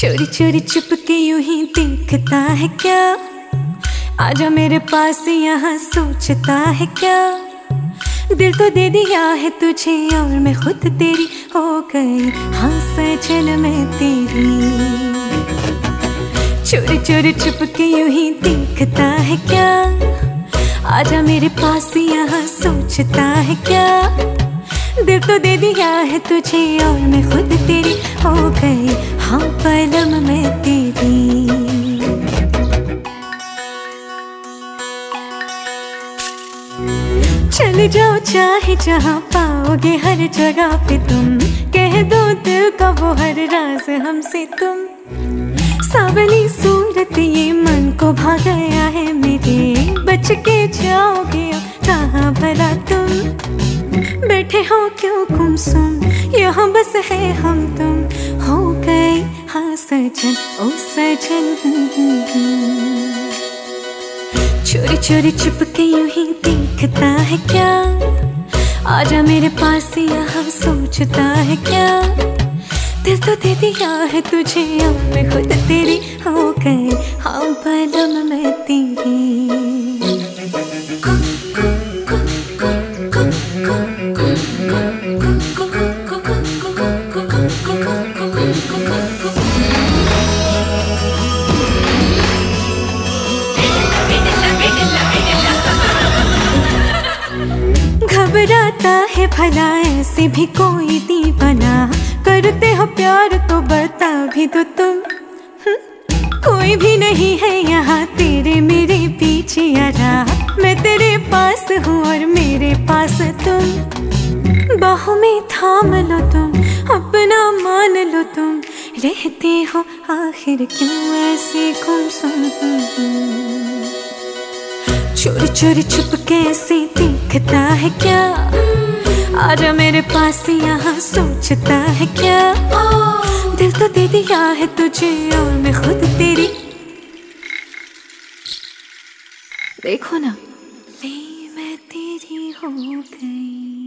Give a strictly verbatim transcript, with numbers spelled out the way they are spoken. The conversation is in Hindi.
चोरी चोरी चुपके यूं ही देखता है क्या? आजा मेरे पास यहाँ सोचता है क्या? दिल तो दे दिया है तुझे और मैं खुद तेरी हो गई। हाँ सजन मैं तेरी। चोरी चोरी चुपके यूं ही देखता है क्या? आजा मेरे पास यहाँ सोचता है क्या? दिल तो दे दिया है तुझे और मैं खुद तेरी हो गई। हाँ पलम मैं तेरी। चले जाओ चाहे जहाँ पाओगे हर जगह पे तुम। कह दो दिल का वो हर राज हमसे तुम। सावली सूरत ये मन को भा गया है मेरे। बच के जाओगे अब कहाँ भला तुम। बैठे हो क्यों गुमसुम यहाँ बस है हम तुम। हो गए हाँ सजन ओ सजन। चोरी चोरी चुपके यूं ही देखता है क्या? आजा मेरे पास यहाँ सोचता है क्या? दिल तो दे दिया है तुझे और मैं खुद तेरी हो गई। हाँ पलम मैं तेरी। घबराता है भला ऐसे भी कोई दीवाना। करते हो प्यार तो बता भी दो तुम। कोई भी नहीं है यहाँ तेरे मेरे पीछे आ रहा। मैं तेरे पास हूँ और मेरे पास तुम। बाहों में थाम लो तुम अपना मान लो तुम। रहते हो आखिर क्यों ऐसे गुमसुम। चोरी चोरी चुपके ऐसे देखता है क्या? आजा मेरे पास यहाँ सोचता है क्या? दिल तो दे दिया है तुझे और मैं खुद तेरी। देखो ना ले मैं तेरी हो गई।